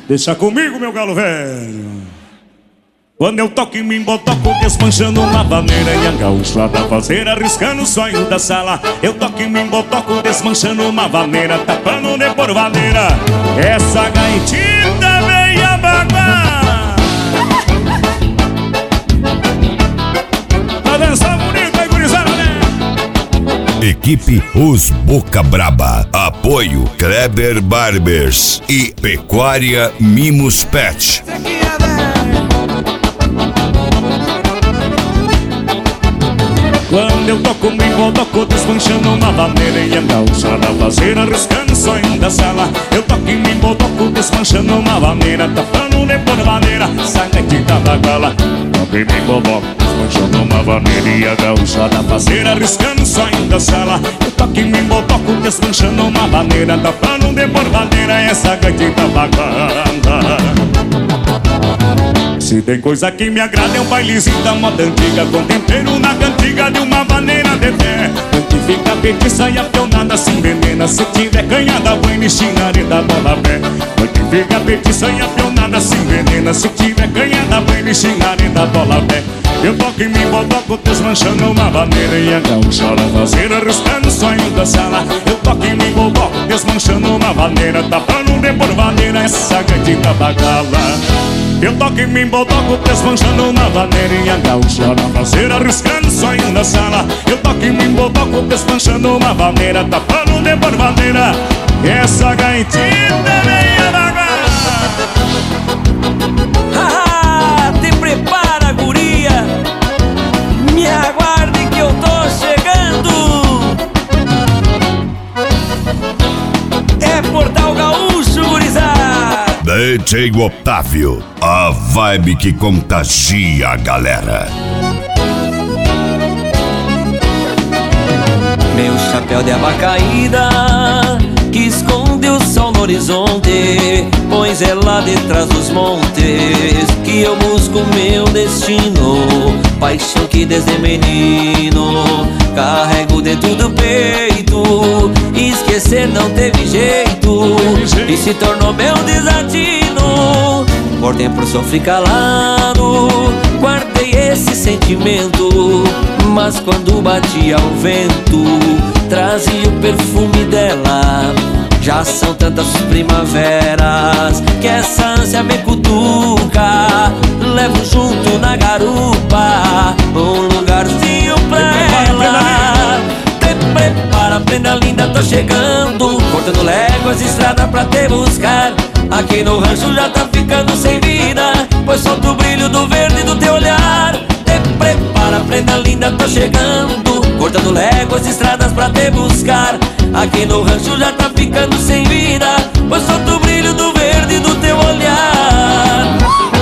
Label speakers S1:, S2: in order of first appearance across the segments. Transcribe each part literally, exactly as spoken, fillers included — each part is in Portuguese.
S1: Deixa comigo, meu galo velho. Quando eu toco em mim, botoco desmanchando uma vaneira e a gaúcha da fazeira arriscando o sonho da sala. Eu toco em mim, botoco desmanchando uma vaneira, tapando de por vaneira essa gaitita meia baguá. Pra dançar bonito aí, gurizada, né?
S2: Equipe Os Boca Braba. Apoio Kleber Barbers e Pecuária Mimos Pet.
S1: Quando eu toco me botoco desmanchando uma vaneira e a gaúcha da fazeira arriscando o sonho da sala. Eu toco em mim, botoco desmanchando uma vaneira, tapando de por vaneira essa gaitita da gala. Toco em mim, botoco desmanchando uma vaneira e a gaúcha da fazeira arriscando o sonho da sala. Eu toco em mim, botoco desmanchando uma vaneira, tapando de por vaneira essa gaitita da gala. Se tem coisa que me agrada é um bailezinho da moda antiga, com tempero na cantiga de uma maneira de pé. Onde fica petiça e a pionada se envenena, se tiver canhada, banho e xingarida, bola pé. Onde fica petiça e a pionada se envenena, se tiver canhada, banho e xingarida, bola pé. Eu toco em mim, botoco desmanchando uma vaneira e a gaúcha da fazeira arriscando o sonho da sala. Eu toco em mim, botoco desmanchando uma vaneira, tapando de por vaneira essa gaitita da gala. Eu toco em mim, botoco desmanchando uma vaneira e a gaúcha da fazeira arriscando o sonho da sala. Eu toco em mim, botoco desmanchando uma vaneira, tapando de por vaneira essa gaitita meia vaga.
S3: Haha, te prepara, guria, me aguarde que eu tô chegando. É Portal Gaúcho, gurizada.
S2: D J Otávio, a vibe que contagia a galera.
S3: Meu chapéu de aba caída que esconde o sol no horizonte, pois é lá detrás dos montes que eu busco meu destino. Paixão que desde menino carrego dentro do peito, esquecer não teve jeito e se tornou meu desatino. Por tempo sofri calado, guardei esse sentimento, mas quando batia o vento trazia o perfume dela. Já são tantas primaveras que essa ânsia me cutuca. Levo junto na garupa um lugarzinho pra ela. Te prepara, prenda linda, tô chegando, cortando léguas, estrada pra te buscar. Aqui no rancho já tá ficando sem vida, pois solto o brilho do verde do teu olhar. Te prepara, prenda linda, tô chegando, cortando léguas, estradas pra te buscar. Aqui no rancho já tá ficando sem vida, pois solto o brilho do verde do teu olhar.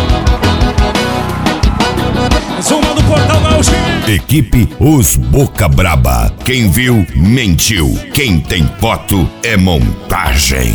S1: Zuma do Portal Gaúcho.
S2: Equipe Os Boca Braba. Quem viu, mentiu. Quem tem foto é montagem.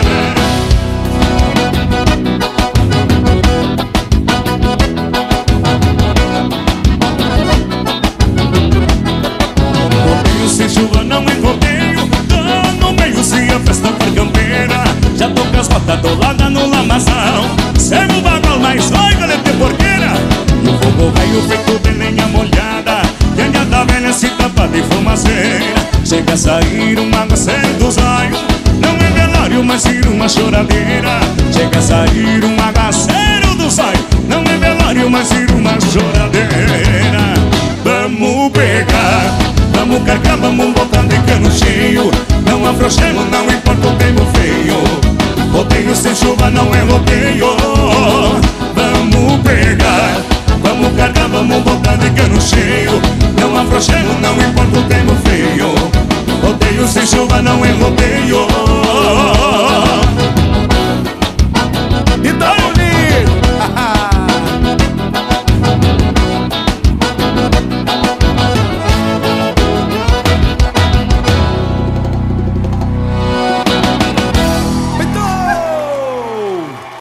S1: Rodeio sem chuva não é rodeio, tô no meio-dia, festa por campeira. Já tô com as botas atoladas no lamazão, cego o bagual mais doido de ter porqueira. E o fogo velho feito de lenha molhada, e a anhada velha se tapa de fumaceira. Chega a sair uma aguaceiro dos olhos, não é velório, mas ir uma choradeira. Chega a sair um aguaceiro dos olhos, não é velório, mas ir uma choradeira. Vamos pegar, vamos carregar, vamos botar de cano cheio. Não afrouxemos, não importa o tempo feio. Rodeio sem chuva não é rodeio. Vamos pegar, vamos carregar, vamos botar de cano cheio. Não afrouxemos, não importa o tempo feio. Rodeio sem chuva não é rodeio.